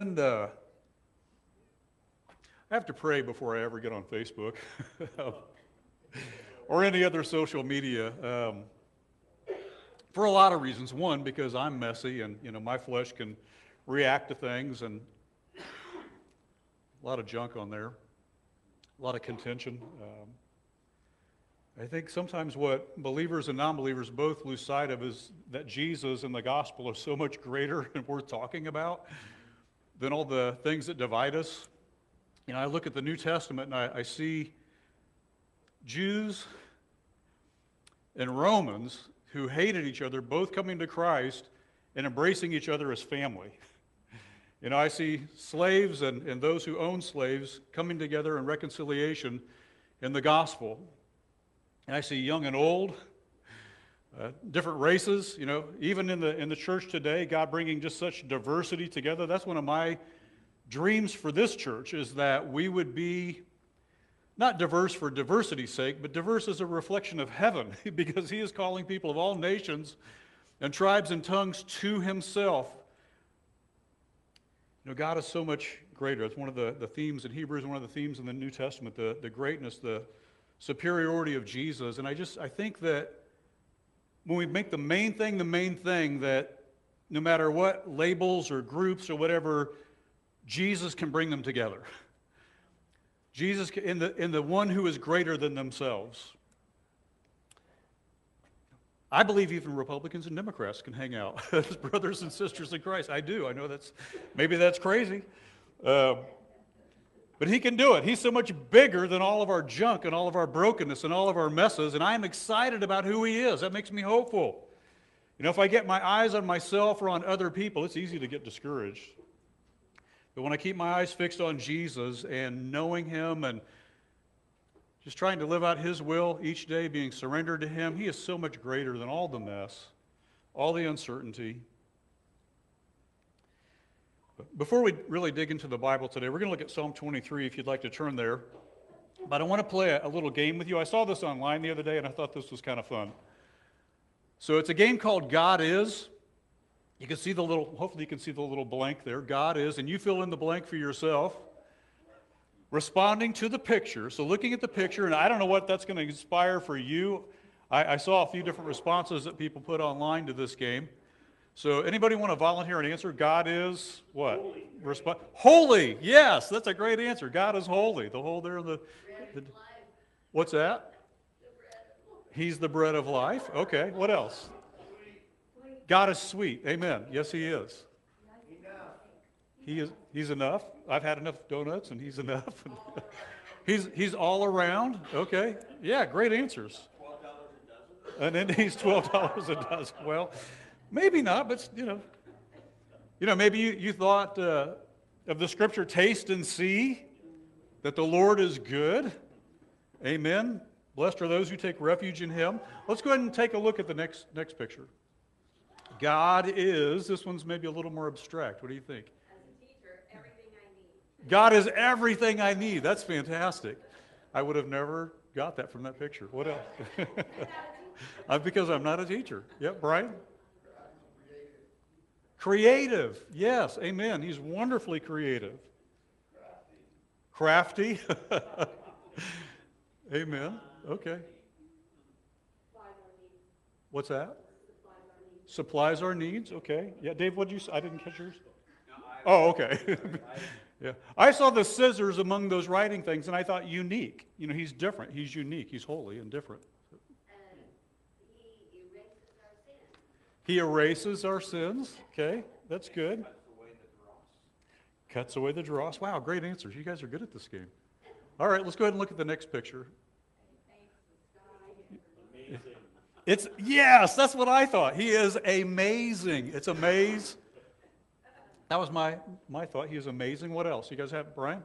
I have to pray before I ever get on Facebook or any other social media for a lot of reasons. One, because I'm messy and my flesh can react to things, and a lot of junk on there, a lot of contention. I think sometimes what believers and non-believers both lose sight of is that Jesus and the gospel are so much greater and worth talking about than all the things that divide us. I look at the New Testament and I see Jews and Romans who hated each other both coming to Christ and embracing each other as family. I see slaves and those who own slaves coming together in reconciliation in the gospel. And I see young and old, different races, even in the church today, God bringing just such diversity together. That's one of my dreams for this church, is that we would be not diverse for diversity's sake, but diverse as a reflection of heaven, because he is calling people of all nations and tribes and tongues to himself. God is so much greater. It's one of the themes in Hebrews, one of the themes in the New Testament, the greatness, the superiority of Jesus. And I think that when we make the main thing, that no matter what labels or groups or whatever, Jesus can bring them together. Jesus in the one who is greater than themselves. I believe even Republicans and Democrats can hang out as brothers and sisters in Christ. I do. I know maybe that's crazy. But he can do it. He's so much bigger than all of our junk and all of our brokenness and all of our messes, and I'm excited about who he is. That makes me hopeful. If I get my eyes on myself or on other people, it's easy to get discouraged. But when I keep my eyes fixed on Jesus and knowing him and just trying to live out his will each day, being surrendered to him, he is so much greater than all the mess, all the uncertainty. Before we really dig into the Bible today, we're going to look at Psalm 23, if you'd like to turn there. But I want to play a little game with you. I saw this online the other day, and I thought this was kind of fun. So it's a game called God Is. You can see hopefully you can see the little blank there. God is, and you fill in the blank for yourself. Responding to the picture. So looking at the picture, and I don't know what that's going to inspire for you. I saw a few different responses that people put online to this game. So anybody want to volunteer an answer? God is what? Holy. Holy. Yes, that's a great answer. God is holy. The whole there. What's that? He's the bread of life. Okay. What else? God is sweet. Amen. Yes, he is. He's enough. I've had enough donuts, and he's enough. He's all around. Okay. Yeah. Great answers. $12 a dozen. And then he's $12 a dozen. Well. Maybe not, but maybe you thought of the scripture, taste and see that the Lord is good. Amen. Blessed are those who take refuge in him. Let's go ahead and take a look at the next picture. God is, this one's maybe a little more abstract. What do you think? As a teacher, everything I need. God is everything I need. That's fantastic. I would have never got that from that picture. What else? Because I'm not a teacher. Yep, Brian? Creative, yes, amen. He's wonderfully creative. Crafty. Amen. Okay. What's that? Supplies our needs. Okay. Yeah, Dave, what did you say? I didn't catch yours. Oh, okay. Yeah. I saw the scissors among those writing things, and I thought unique. He's different. He's unique. He's holy and different. He erases our sins. Okay, that's good. Cuts away the dross. Wow, great answers. You guys are good at this game. All right, let's go ahead and look at the next picture. Yes, that's what I thought. He is amazing. It's amaze. That was my thought. He is amazing. What else? You guys have, Brian?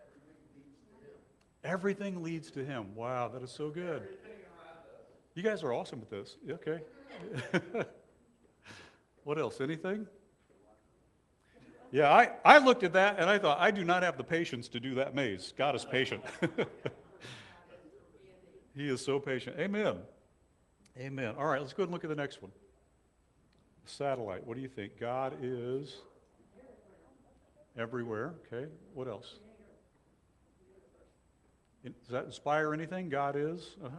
Everything leads to him. Wow, that is so good. You guys are awesome at this. Okay. What else? Anything? Yeah, I looked at that and I thought, I do not have the patience to do that maze. God is patient. He is so patient. Amen. Amen. All right, let's go ahead and look at the next one. Satellite. What do you think? God is Everywhere. Okay. What else? Does that inspire anything? God is? Uh-huh.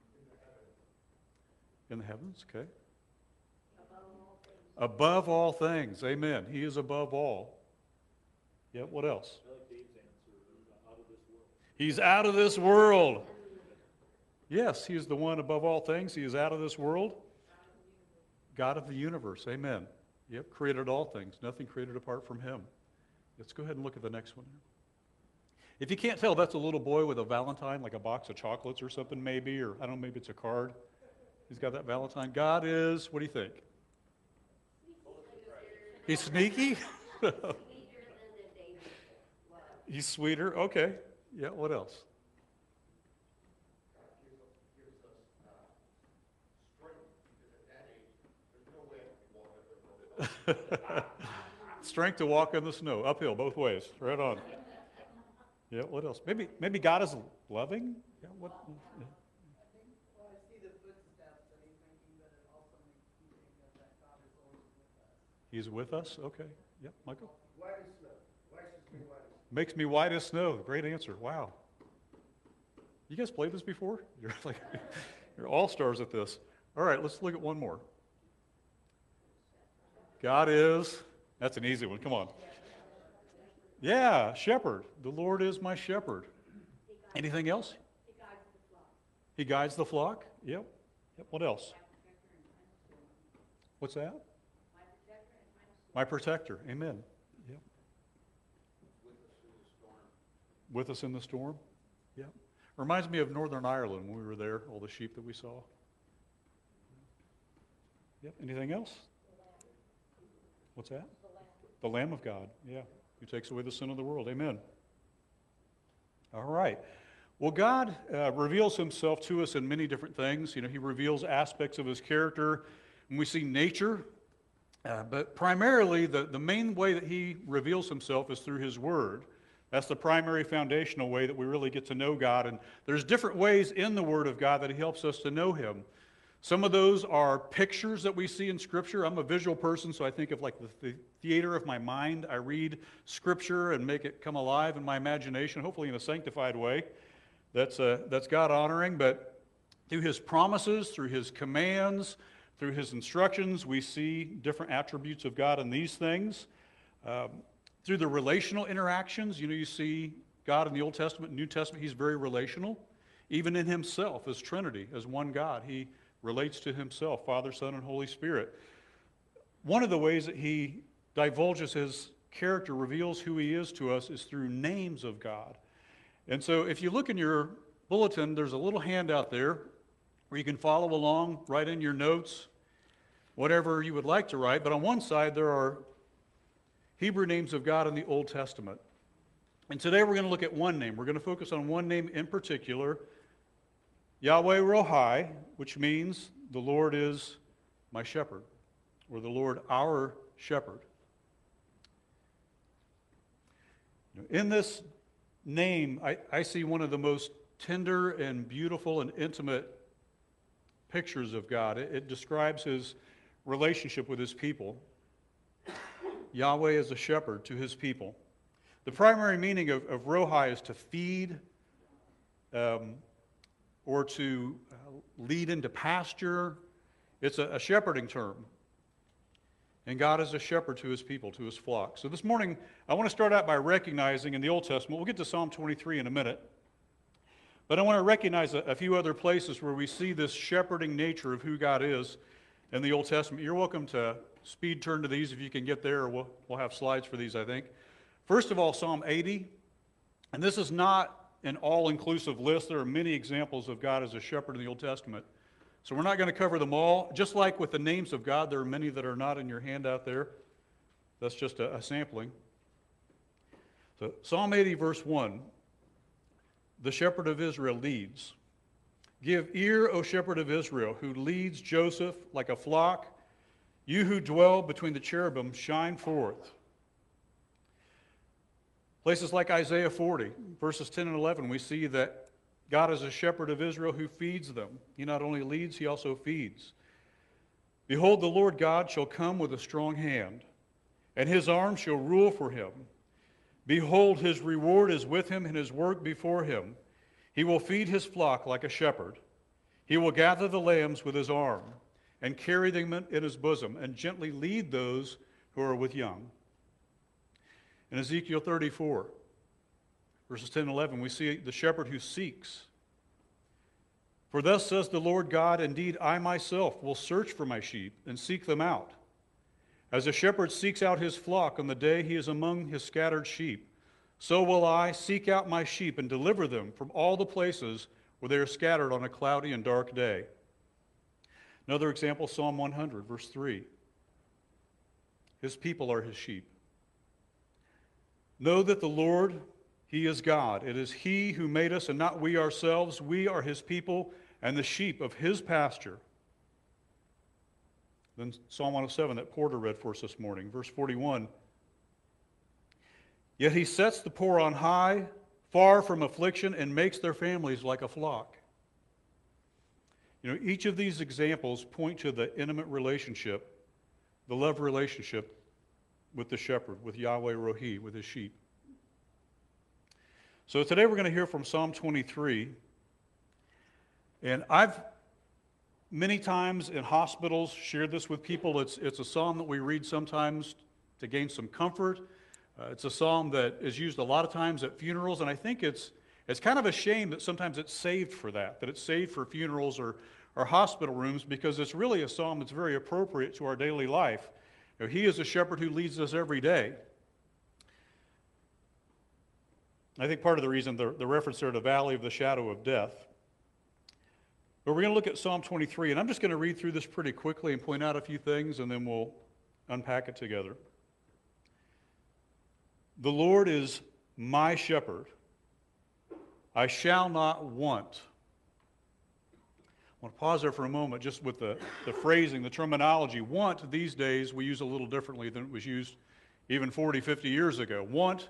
In the heavens. Okay. Above all things. Amen. He is above all. Yeah, what else? He's out of this world. Yes, he is the one above all things. He is out of this world. God of the universe. Amen. Yep, created all things. Nothing created apart from him. Let's go ahead and look at the next one. If you can't tell, that's a little boy with a Valentine, like a box of chocolates or something maybe, or I don't know, maybe it's a card. He's got that Valentine. God is, what do you think? He's sneaky? He's sweeter? Okay. Yeah, what else? Strength to walk in the snow, uphill, both ways, right on. Yeah, what else? Maybe God is loving? Yeah, what? Yeah. Well, I see the footsteps that he's making, but it also makes me think that God is always with us. He's with us? Okay. Yep, Michael? White as snow. Makes me white as snow. Makes me white as snow. Great answer. Wow. You guys played this before? You're all-stars at this. All right, let's look at one more. God is, that's an easy one. Come on. Yeah, shepherd. The Lord is my shepherd. Anything else? He guides the flock. Yep. What else? What's that? My protector. Amen. Yep. With us in the storm. Yep. Reminds me of Northern Ireland when we were there, all the sheep that we saw. Yep. Anything else? What's that? The Lamb of God. Yeah. Who takes away the sin of the world. Amen. All right. Well, God reveals himself to us in many different things. You know, he reveals aspects of his character, and we see nature. But primarily, the main way that he reveals himself is through his word. That's the primary foundational way that we really get to know God. And there's different ways in the word of God that he helps us to know him. Some of those are pictures that we see in Scripture. I'm a visual person, so I think of like the theater of my mind. I read Scripture and make it come alive in my imagination, hopefully in a sanctified way. That's God-honoring. But through his promises, through his commands, through his instructions, we see different attributes of God in these things. Through the relational interactions, you see God in the Old Testament, New Testament, he's very relational. Even in himself as Trinity, as one God, he relates to himself, Father, Son, and Holy Spirit. One of the ways that he divulges his character, reveals who he is to us, is through names of God. And so if you look in your bulletin, there's a little handout there where you can follow along, write in your notes, whatever you would like to write. But on one side, there are Hebrew names of God in the Old Testament. And today we're going to look at one name. We're going to focus on one name in particular, Yahweh Rohi, which means the Lord is my shepherd, or the Lord our shepherd. In this name, I see one of the most tender and beautiful and intimate pictures of God. It describes his relationship with his people. Yahweh is a shepherd to his people. The primary meaning of Rohi is to feed, or to lead into pasture. It's a shepherding term. And God is a shepherd to his people, to his flock. So this morning, I want to start out by recognizing in the Old Testament, we'll get to Psalm 23 in a minute, but I want to recognize a few other places where we see this shepherding nature of who God is in the Old Testament. You're welcome to speed turn to these if you can get there, or we'll have slides for these, I think. First of all, Psalm 80, and this is not an all-inclusive list. There are many examples of God as a shepherd in the Old Testament. So we're not going to cover them all. Just like with the names of God, there are many that are not in your handout there. That's just a sampling. So Psalm 80, verse 1, the shepherd of Israel leads. Give ear, O shepherd of Israel, who leads Joseph like a flock. You who dwell between the cherubim, shine forth. Places like Isaiah 40, verses 10 and 11, we see that God is a shepherd of Israel who feeds them. He not only leads, he also feeds. Behold, the Lord God shall come with a strong hand, and his arm shall rule for him. Behold, his reward is with him and his work before him. He will feed his flock like a shepherd. He will gather the lambs with his arm and carry them in his bosom and gently lead those who are with young. In Ezekiel 34, verses 10 and 11, we see the shepherd who seeks. For thus says the Lord God, indeed, I myself will search for my sheep and seek them out. As a shepherd seeks out his flock on the day he is among his scattered sheep, so will I seek out my sheep and deliver them from all the places where they are scattered on a cloudy and dark day. Another example, Psalm 100, verse 3. His people are his sheep. Know that the Lord, he is God. It is he who made us and not we ourselves. We are his people and the sheep of his pasture. Then Psalm 107 that Porter read for us this morning, verse 41. Yet he sets the poor on high, far from affliction, and makes their families like a flock. You know, each of these examples point to the intimate relationship, the love relationship with the shepherd, with Yahweh Rohi, with his sheep. So today we're going to hear from Psalm 23. And I've many times in hospitals shared this with people. It's a psalm that we read sometimes to gain some comfort. It's a psalm that is used a lot of times at funerals, and I think it's kind of a shame that sometimes it's saved for that it's saved for funerals or hospital rooms, because it's really a psalm that's very appropriate to our daily life. You know, he is a shepherd who leads us every day. I think part of the reason, the reference there to the valley of the shadow of death. But we're going to look at Psalm 23, and I'm just going to read through this pretty quickly and point out a few things, and then we'll unpack it together. The Lord is my shepherd. I shall not want. I want to pause there for a moment just with the phrasing, the terminology. Want these days we use a little differently than it was used even 40, 50 years ago. Want,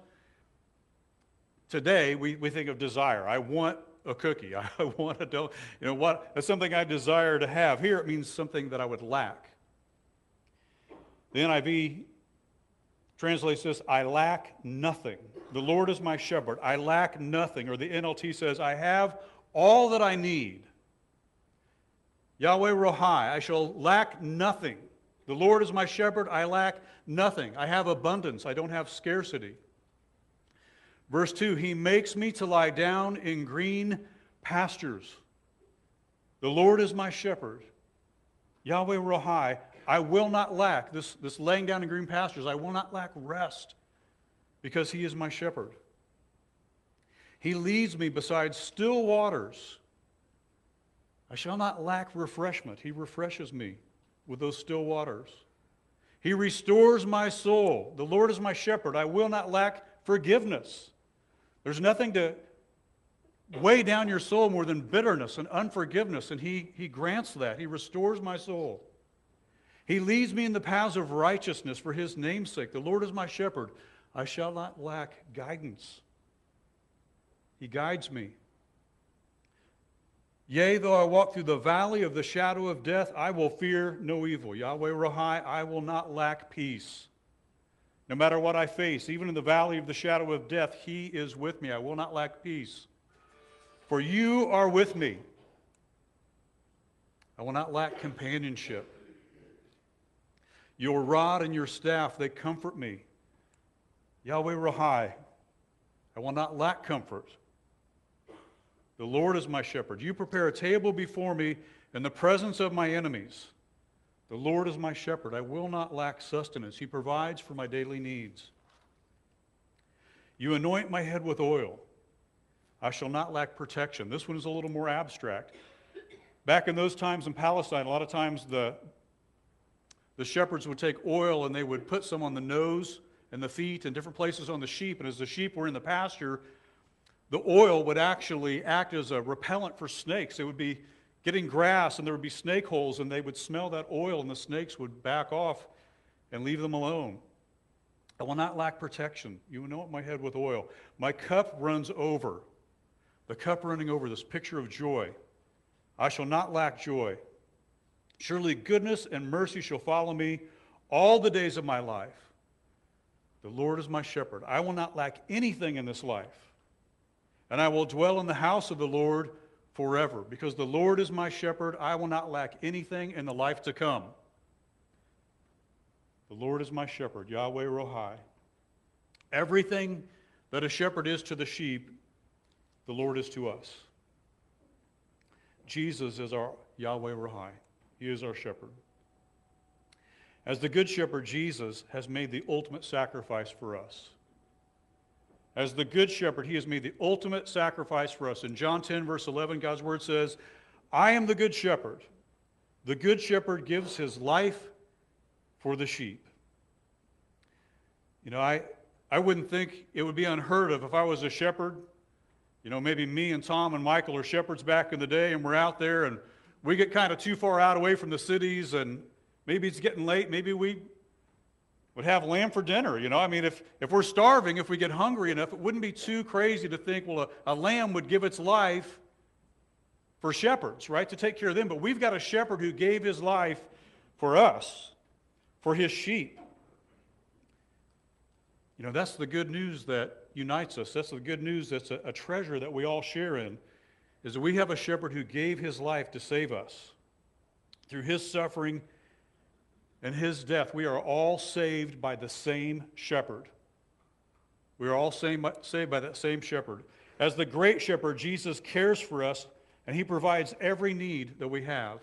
today we think of desire. I want a cookie. I want a dough. You know what? That's something I desire to have. Here it means something that I would lack. The NIV translates this, I lack nothing. The Lord is my shepherd. I lack nothing. Or the NLT says, I have all that I need. Yahweh Rohi, I shall lack nothing. The Lord is my shepherd. I lack nothing. I have abundance. I don't have scarcity. Verse 2, he makes me to lie down in green pastures. The Lord is my shepherd. Yahweh Rohi, I will not lack. This laying down in green pastures, I will not lack rest because he is my shepherd. He leads me beside still waters. I shall not lack refreshment. He refreshes me with those still waters. He restores my soul. The Lord is my shepherd. I will not lack forgiveness. There's nothing to weigh down your soul more than bitterness and unforgiveness, and he grants that. He restores my soul. He leads me in the paths of righteousness for his name's sake. The Lord is my shepherd. I shall not lack guidance. He guides me. Yea, though I walk through the valley of the shadow of death, I will fear no evil. Yahweh Rohi, I will not lack peace. No matter what I face, even in the valley of the shadow of death, he is with me. I will not lack peace. For you are with me. I will not lack companionship. Your rod and your staff, they comfort me. Yahweh Rohi, I will not lack comfort. The Lord is my shepherd. You prepare a table before me in the presence of my enemies. The Lord is my shepherd. I will not lack sustenance. He provides for my daily needs. You anoint my head with oil. I shall not lack protection. This one is a little more abstract. Back in those times in Palestine, a lot of times the shepherds would take oil and they would put some on the nose and the feet and different places on the sheep. And as the sheep were in the pasture, the oil would actually act as a repellent for snakes. They would be getting grass and there would be snake holes and they would smell that oil and the snakes would back off and leave them alone. I will not lack protection. You anoint my head with oil. My cup runs over. The cup running over, this picture of joy. I shall not lack joy. Surely goodness and mercy shall follow me all the days of my life. The Lord is my shepherd. I will not lack anything in this life. And I will dwell in the house of the Lord forever. Because the Lord is my shepherd, I will not lack anything in the life to come. The Lord is my shepherd, Yahweh Rohi. Everything that a shepherd is to the sheep, the Lord is to us. Jesus is our Yahweh Rohi. He is our shepherd. As the good shepherd, Jesus has made the ultimate sacrifice for us. As the good shepherd, he has made the ultimate sacrifice for us. In John 10, verse 11, God's word says, I am the good shepherd. The good shepherd gives his life for the sheep. You know, I wouldn't think it would be unheard of if I was a shepherd. You know, maybe me and Tom and Michael are shepherds back in the day, and we're out there, and we get kind of too far out away from the cities, and maybe it's getting late. Maybe we would have lamb for dinner. You know, I mean, if we're starving, if we get hungry enough, it wouldn't be too crazy to think, well, a lamb would give its life for shepherds, right, to take care of them. But we've got a shepherd who gave his life for us, for his sheep. You know, that's the good news that unites us. That's the good news that's a treasure that we all share in, is that we have a shepherd who gave his life to save us. Through his suffering and his death, we are all saved by the same shepherd. We are all saved by that same shepherd. As the great shepherd, Jesus cares for us, and he provides every need that we have.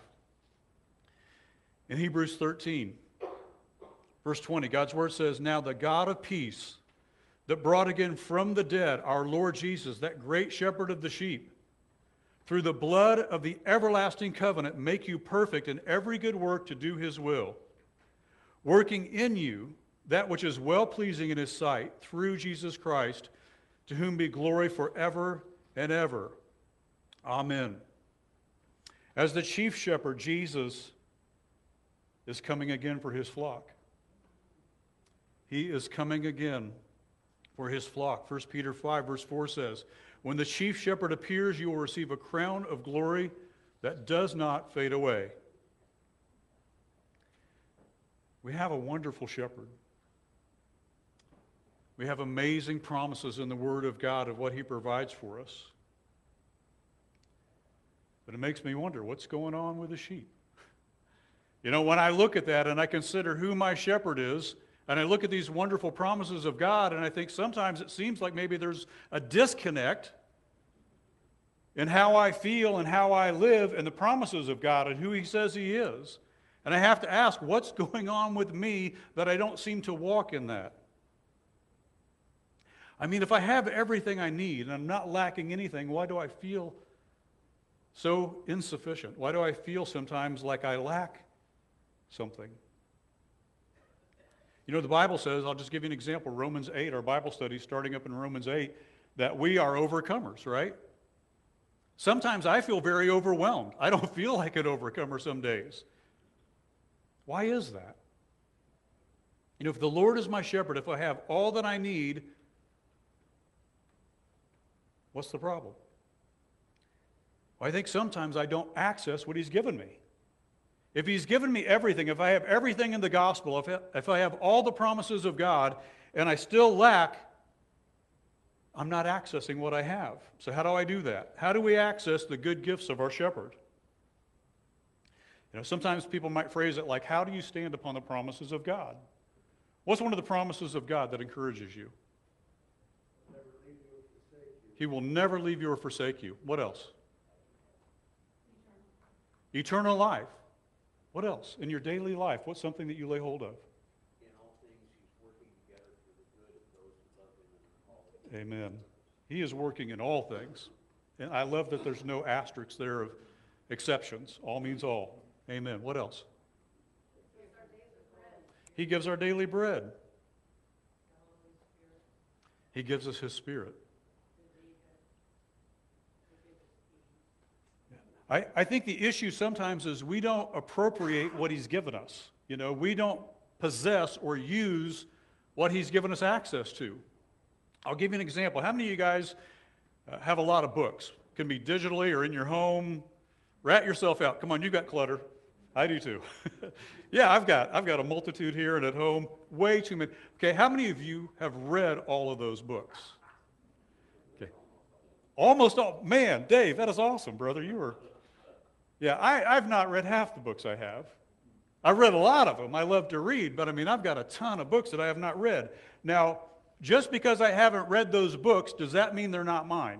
In Hebrews 13, verse 20, God's word says, now the God of peace that brought again from the dead our Lord Jesus, that great shepherd of the sheep, through the blood of the everlasting covenant, make you perfect in every good work to do his will, working in you that which is well-pleasing in his sight, through Jesus Christ, to whom be glory forever and ever. Amen. As the chief shepherd, Jesus is coming again for his flock. He is coming again for his flock. 1 Peter 5, verse 4 says, when the chief shepherd appears, you will receive a crown of glory that does not fade away. We have a wonderful shepherd. We have amazing promises in the Word of God of what he provides for us. But it makes me wonder, what's going on with the sheep? You know, when I look at that and I consider who my shepherd is, and I look at these wonderful promises of God, and I think sometimes it seems like maybe there's a disconnect in how I feel and how I live and the promises of God and who he says he is. And I have to ask, what's going on with me that I don't seem to walk in that? I mean, if I have everything I need and I'm not lacking anything, why do I feel so insufficient? Why do I feel sometimes like I lack something? You know, the Bible says, I'll just give you an example, Romans 8, our Bible study starting up in Romans 8, that we are overcomers, right? Sometimes I feel very overwhelmed. I don't feel like an overcomer some days. Why is that? You know, if the Lord is my shepherd, if I have all that I need, what's the problem? Well, I think sometimes I don't access what he's given me. If he's given me everything, if I have everything in the gospel, if I have all the promises of God, and I still lack, I'm not accessing what I have. So how do I do that? How do we access the good gifts of our shepherd? You know, sometimes people might phrase it like, how do you stand upon the promises of God? What's one of the promises of God that encourages you? He will never leave you or forsake you. What else? Eternal life. What else? In your daily life, what's something that you lay hold of? In all things, he's working together for the good of those who love him and are called. Amen. He is working in all things. And I love that there's no asterisks there of exceptions. All means all. Amen. What else? He gives our daily bread. He gives us his Spirit. I think the issue sometimes is we don't appropriate what he's given us. You know, we don't possess or use what he's given us access to. I'll give you an example. How many of you guys have a lot of books? It can be digitally or in your home. Rat yourself out. Come on, you've got clutter. I do too. Yeah, I've got a multitude here and at home, way too many. Okay, how many of you have read all of those books? Okay. Almost all. Man, Dave, that is awesome, brother. Yeah, I've not read half the books I have. I've read a lot of them. I love to read, but I mean, I've got a ton of books that I have not read. Now, just because I haven't read those books, does that mean they're not mine?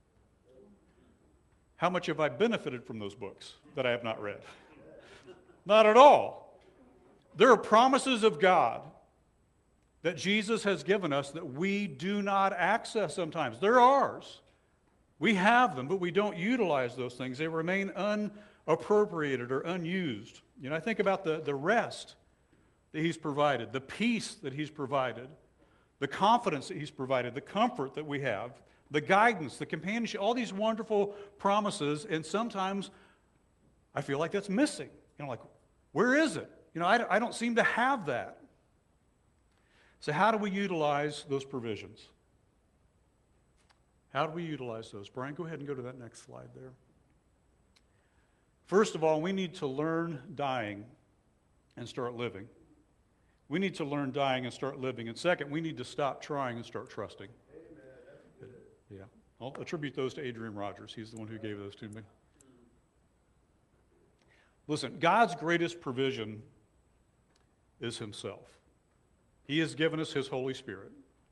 How much have I benefited from those books that I have not read? Not at all. There are promises of God that Jesus has given us that we do not access sometimes. They're ours. We have them, but we don't utilize those things. They remain unappropriated or unused. You know, I think about the rest that He's provided, the peace that He's provided, the confidence that He's provided, the comfort that we have, the guidance, the companionship, all these wonderful promises, and sometimes I feel like that's missing. You know, like, where is it? You know, I don't seem to have that. So how do we utilize those provisions? How do we utilize those? Brian, go ahead and go to that next slide there. First of all, we need to learn dying and start living. We need to learn dying and start living. And second, we need to stop trying and start trusting. Yeah. I'll attribute those to Adrian Rogers. He's the one who gave those to me. Listen, God's greatest provision is Himself. He has given us His Holy Spirit.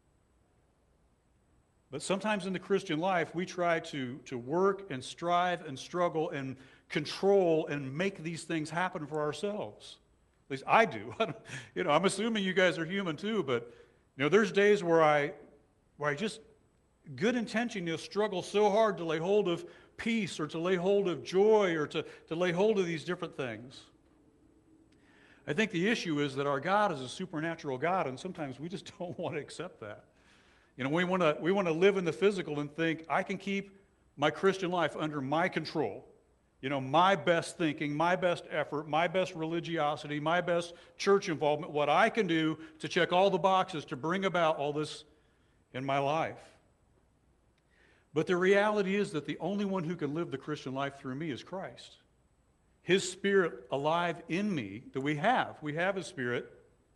But sometimes in the Christian life, we try to work and strive and struggle and control and make these things happen for ourselves. At least I do. You know, I'm assuming you guys are human too, but you know, there's days where I just, good intention, you know, struggle so hard to lay hold of peace or to lay hold of joy or to lay hold of these different things. I think the issue is that our God is a supernatural God, and sometimes we just don't want to accept that. You know, we want to live in the physical and think, I can keep my Christian life under my control. You know, my best thinking, my best effort, my best religiosity, my best church involvement, what I can do to check all the boxes to bring about all this in my life. But the reality is that the only one who can live the Christian life through me is Christ. His Spirit alive in me that we have. We have His Spirit.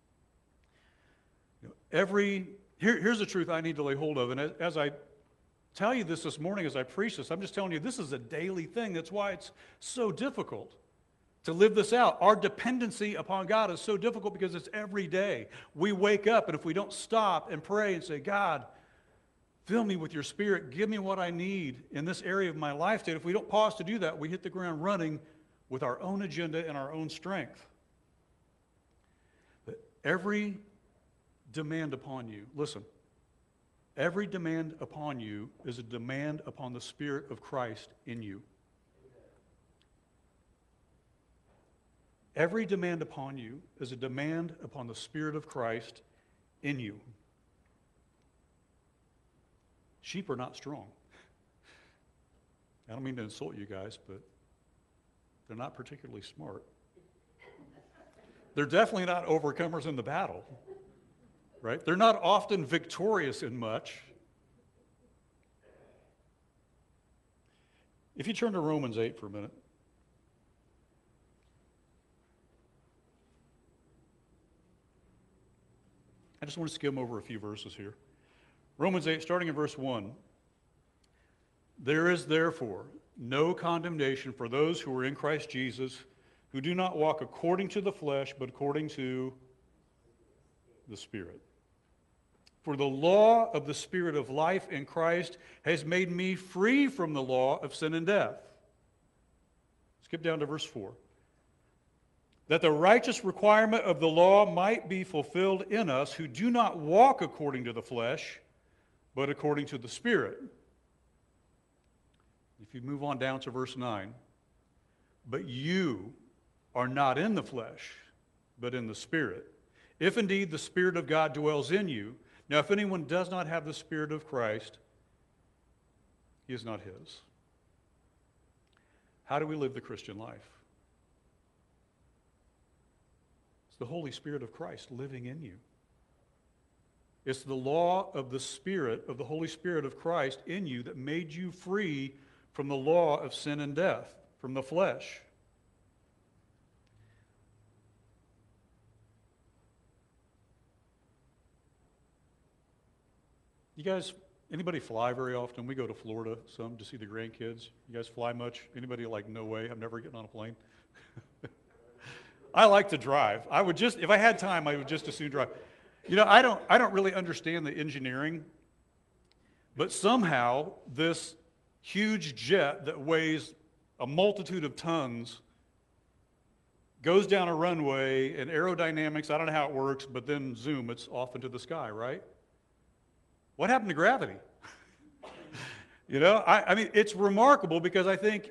You know, here's the truth I need to lay hold of. And as I tell you this morning, as I preach this, I'm just telling you this is a daily thing. That's why it's so difficult to live this out. Our dependency upon God is so difficult because it's every day. We wake up, and if we don't stop and pray and say, God, fill me with your Spirit, give me what I need in this area of my life today. If we don't pause to do that, we hit the ground running with our own agenda and our own strength. But every demand upon you, listen, every demand upon you is a demand upon the Spirit of Christ in you. Every demand upon you is a demand upon the Spirit of Christ in you. Sheep are not strong. I don't mean to insult you guys, but they're not particularly smart. They're definitely not overcomers in the battle, right? They're not often victorious in much. If you turn to Romans 8 for a minute. I just want to skim over a few verses here. Romans 8, starting in verse 1. There is therefore no condemnation for those who are in Christ Jesus, who do not walk according to the flesh, but according to the Spirit. For the law of the Spirit of life in Christ has made me free from the law of sin and death. Skip down to verse 4. That the righteous requirement of the law might be fulfilled in us who do not walk according to the flesh, but according to the Spirit. If you move on down to verse 9. But you are not in the flesh, but in the Spirit, if indeed the Spirit of God dwells in you. Now, if anyone does not have the Spirit of Christ, he is not his. How do we live the Christian life? It's the Holy Spirit of Christ living in you. It's the law of the Spirit, of the Holy Spirit of Christ in you that made you free from the law of sin and death, from the flesh. You guys, anybody fly very often? We go to Florida some to see the grandkids. You guys fly much? Anybody like, no way, I'm never getting on a plane? I like to drive. I would just, if I had time, I would just as soon drive. You know, I don't really understand the engineering, but somehow this huge jet that weighs a multitude of tons goes down a runway, and aerodynamics, I don't know how it works, but then zoom, it's off into the sky, right? What happened to gravity? You know, I mean, it's remarkable because I think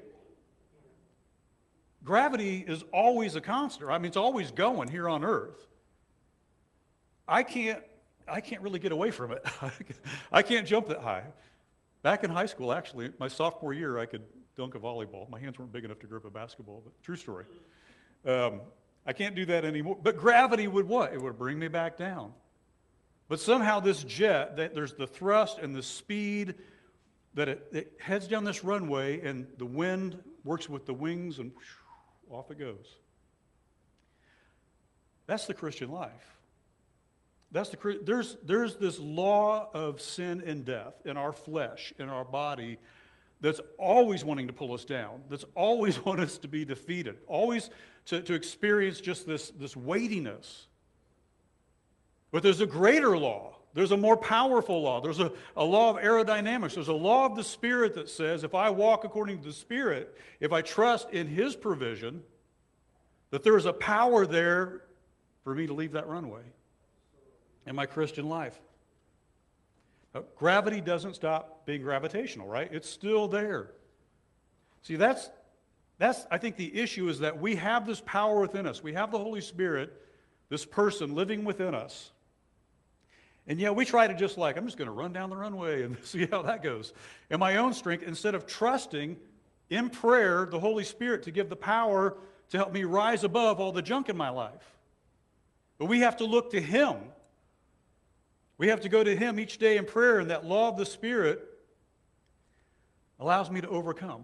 gravity is always a constant. I mean, it's always going here on Earth. I can't really get away from it. I can't jump that high. Back in high school, actually, my sophomore year, I could dunk a volleyball. My hands weren't big enough to grip a basketball, but true story. I can't do that anymore. But gravity would what? It would bring me back down. But somehow this jet, there's the thrust and the speed that it heads down this runway, and the wind works with the wings, and whoosh, off it goes. That's the Christian life. There's this law of sin and death in our flesh, in our body, that's always wanting to pull us down, that's always wanting us to be defeated, always to experience just this weightiness. But there's a greater law. There's a more powerful law. There's a law of aerodynamics. There's a law of the Spirit that says if I walk according to the Spirit, if I trust in His provision, that there is a power there for me to leave that runway in my Christian life. Gravity doesn't stop being gravitational, right? It's still there. See, that's I think the issue is that we have this power within us. We have the Holy Spirit, this person living within us. And yet we try to just like, I'm just going to run down the runway and see how that goes. In my own strength, instead of trusting in prayer the Holy Spirit to give the power to help me rise above all the junk in my life. But we have to look to Him. We have to go to Him each day in prayer, and that law of the Spirit allows me to overcome.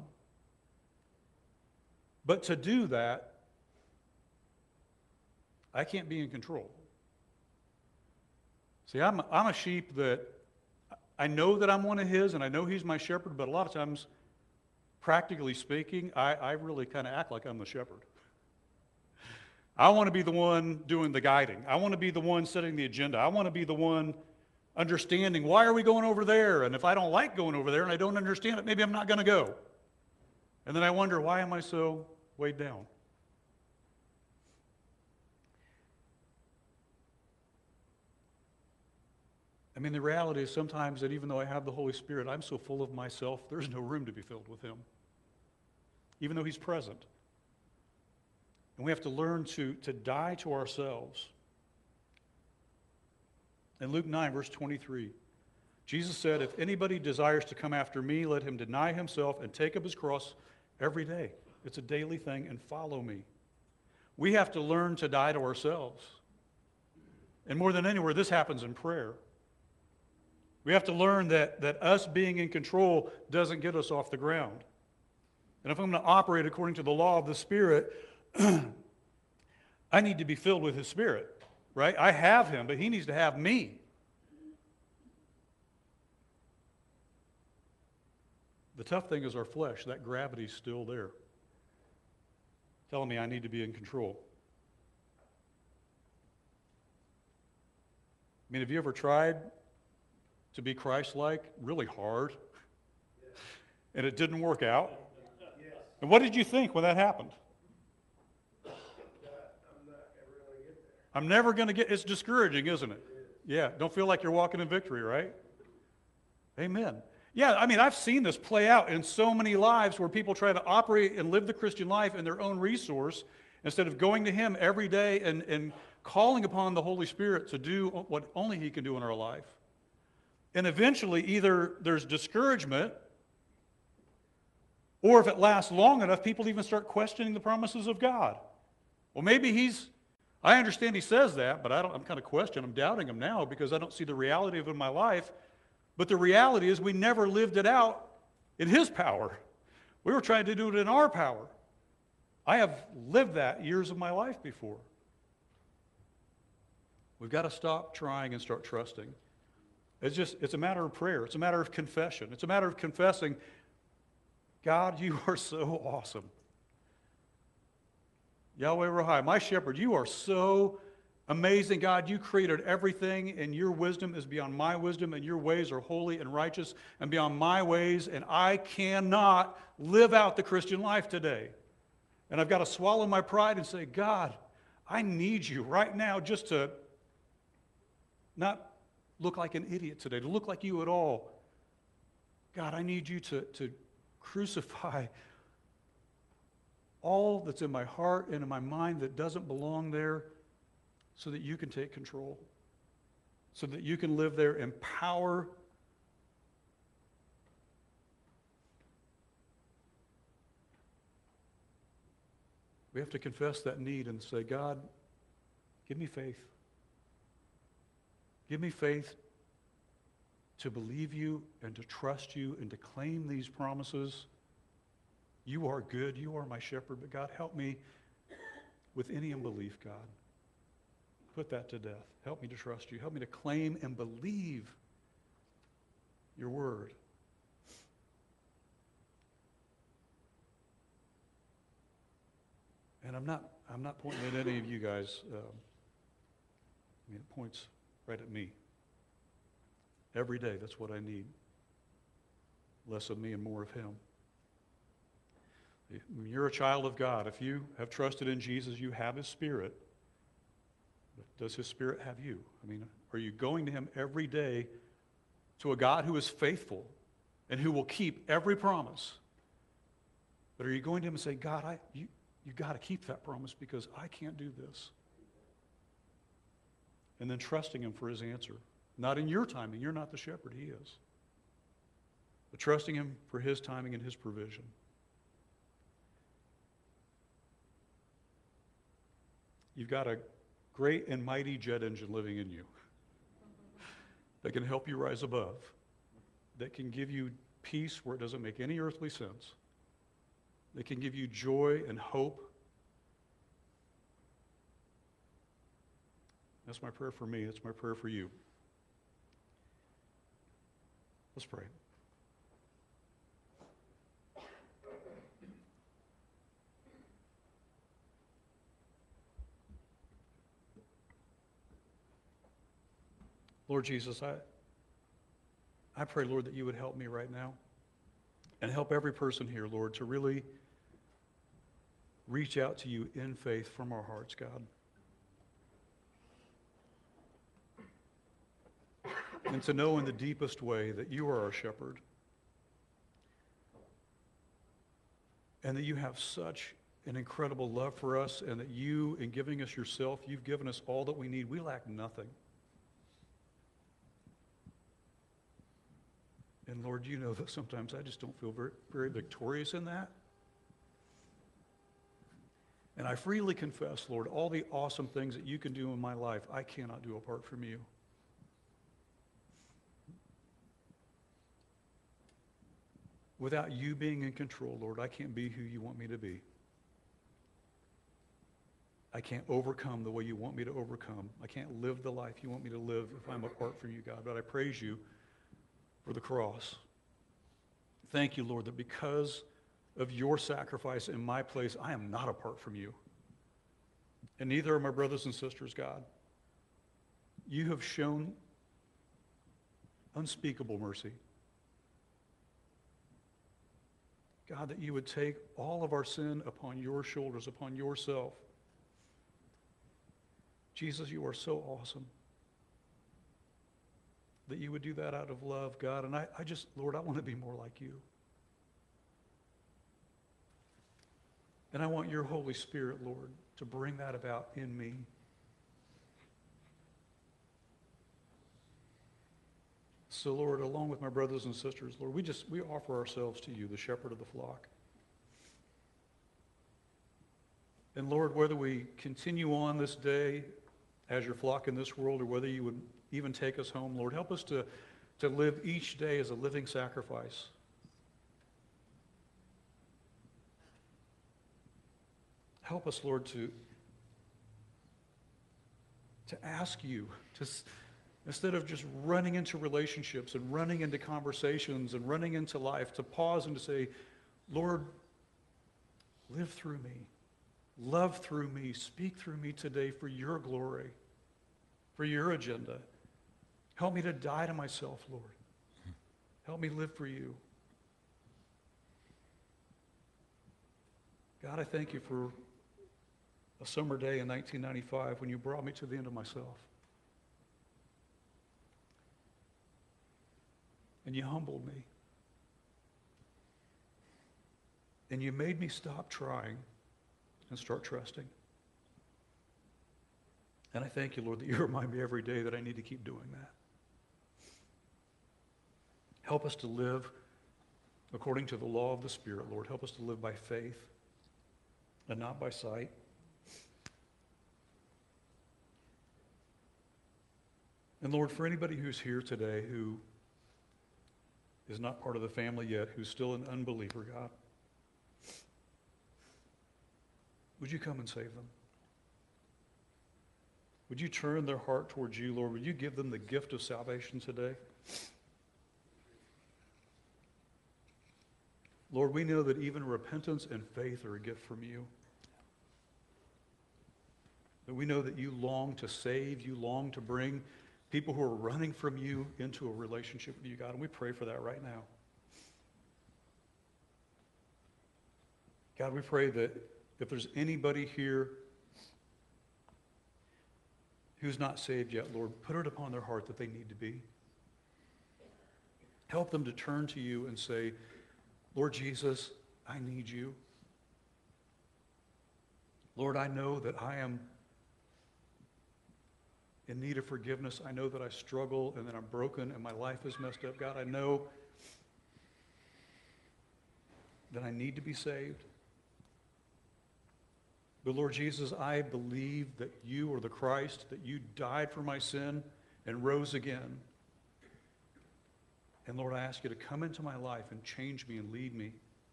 But to do that, I can't be in control. See, I'm a sheep that I know that I'm one of His, and I know He's my shepherd, but a lot of times, practically speaking, I really kind of act like I'm the shepherd. I want to be the one doing the guiding. I want to be the one setting the agenda. I want to be the one understanding, why are we going over there? And if I don't like going over there and I don't understand it, maybe I'm not going to go. And then I wonder, why am I so weighed down? I mean, the reality is sometimes that even though I have the Holy Spirit, I'm so full of myself, there's no room to be filled with Him, even though He's present. And we have to learn to die to ourselves. In Luke 9, verse 23, Jesus said, if anybody desires to come after me, let him deny himself and take up his cross every day. It's a daily thing, and follow me. We have to learn to die to ourselves. And more than anywhere, this happens in prayer. We have to learn that us being in control doesn't get us off the ground. And if I'm going to operate according to the law of the Spirit, I need to be filled with His Spirit, right? I have Him, but He needs to have me. The tough thing is our flesh. That gravity's still there, telling me I need to be in control. I mean, have you ever tried to be Christ-like really hard, and it didn't work out? And what did you think when that happened? I'm never going to get, it's discouraging, isn't it? Yeah, don't feel like you're walking in victory, right? Amen. Yeah, I mean, I've seen this play out in so many lives where people try to operate and live the Christian life in their own resource instead of going to Him every day and calling upon the Holy Spirit to do what only He can do in our life. And eventually, either there's discouragement, or if it lasts long enough, people even start questioning the promises of God. Well, maybe I understand He says that, but I'm kind of questioning, I'm doubting Him now because I don't see the reality of it in my life. But the reality is we never lived it out in His power. We were trying to do it in our power. I have lived that years of my life before. We've got to stop trying and start trusting. It's a matter of prayer. It's a matter of confession. It's a matter of confessing, God, you are so awesome. Yahweh Rohai, my shepherd, you are so amazing. God, you created everything, and your wisdom is beyond my wisdom, and your ways are holy and righteous and beyond my ways, and I cannot live out the Christian life today. And I've got to swallow my pride and say, God, I need you right now just to not look like an idiot today, to look like you at all. God, I need you to crucify all that's in my heart and in my mind that doesn't belong there so that you can take control, so that you can live there in power. We have to confess that need and say, God, give me faith. Give me faith to believe you and to trust you and to claim these promises. You are good. You are my shepherd. But God, help me with any unbelief, God. Put that to death. Help me to trust you. Help me to claim and believe your word. And I'm not pointing at any of you guys. It points right at me. Every day, that's what I need. Less of me and more of him. When you're a child of God, if you have trusted in Jesus, you have his Spirit. But does his Spirit have you? Are you going to him every day to a God who is faithful and who will keep every promise? But are you going to him and say, God, you got to keep that promise because I can't do this? And then trusting him for his answer. Not in your timing. You're not the shepherd. He is. But trusting him for his timing and his provision. You've got a great and mighty jet engine living in you that can help you rise above, that can give you peace where it doesn't make any earthly sense, that can give you joy and hope. That's my prayer for me. That's my prayer for you. Let's pray. Lord Jesus, I pray, Lord, that you would help me right now and help every person here, Lord, to really reach out to you in faith from our hearts, God. And to know in the deepest way that you are our shepherd and that you have such an incredible love for us and that you, in giving us yourself, you've given us all that we need. We lack nothing. And Lord, you know that sometimes I just don't feel very, very victorious in that. And I freely confess, Lord, all the awesome things that you can do in my life, I cannot do apart from you. Without you being in control, Lord, I can't be who you want me to be. I can't overcome the way you want me to overcome. I can't live the life you want me to live if I'm apart from you, God. But I praise you for the cross. Thank you, Lord, that because of your sacrifice in my place, I am not apart from you. And neither are my brothers and sisters, God. You have shown unspeakable mercy. God, that you would take all of our sin upon your shoulders, upon yourself. Jesus, you are so awesome that you would do that out of love, God. And I just, Lord, I want to be more like you. And I want your Holy Spirit, Lord, to bring that about in me. So, Lord, along with my brothers and sisters, Lord, we offer ourselves to you, the shepherd of the flock. And Lord, whether we continue on this day as your flock in this world or whether you would even take us home, Lord, help us to live each day as a living sacrifice. Help us, Lord, to ask you, Instead of just running into relationships and running into conversations and running into life, to pause and to say, Lord, live through me, love through me, speak through me today for your glory, for your agenda. Help me to die to myself, Lord. Help me live for you. God, I thank you for a summer day in 1995 when you brought me to the end of myself. And you humbled me. And you made me stop trying and start trusting. And I thank you, Lord, that you remind me every day that I need to keep doing that. Help us to live according to the law of the Spirit, Lord. Help us to live by faith and not by sight. And Lord, for anybody who's here today who is not part of the family yet, who's still an unbeliever, God, would you come and save them? Would you turn their heart towards you, Lord? Would you give them the gift of salvation today? Lord, we know that even repentance and faith are a gift from you. That we know that you long to save, you long to bring people who are running from you into a relationship with you, God, and we pray for that right now. God, we pray that if there's anybody here who's not saved yet, Lord, put it upon their heart that they need to be. Help them to turn to you and say, Lord Jesus, I need you. Lord, I know that I am in need of forgiveness. I know that I struggle and that I'm broken and my life is messed up. God, I know that I need to be saved. But Lord Jesus, I believe that you are the Christ, that you died for my sin and rose again. And Lord, I ask you to come into my life and change me and lead me.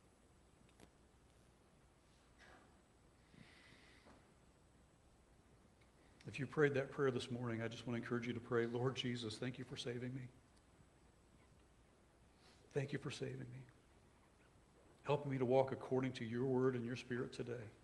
If you prayed that prayer this morning, I just want to encourage you to pray, Lord Jesus, thank you for saving me. Thank you for saving me. Help me to walk according to your word and your spirit today.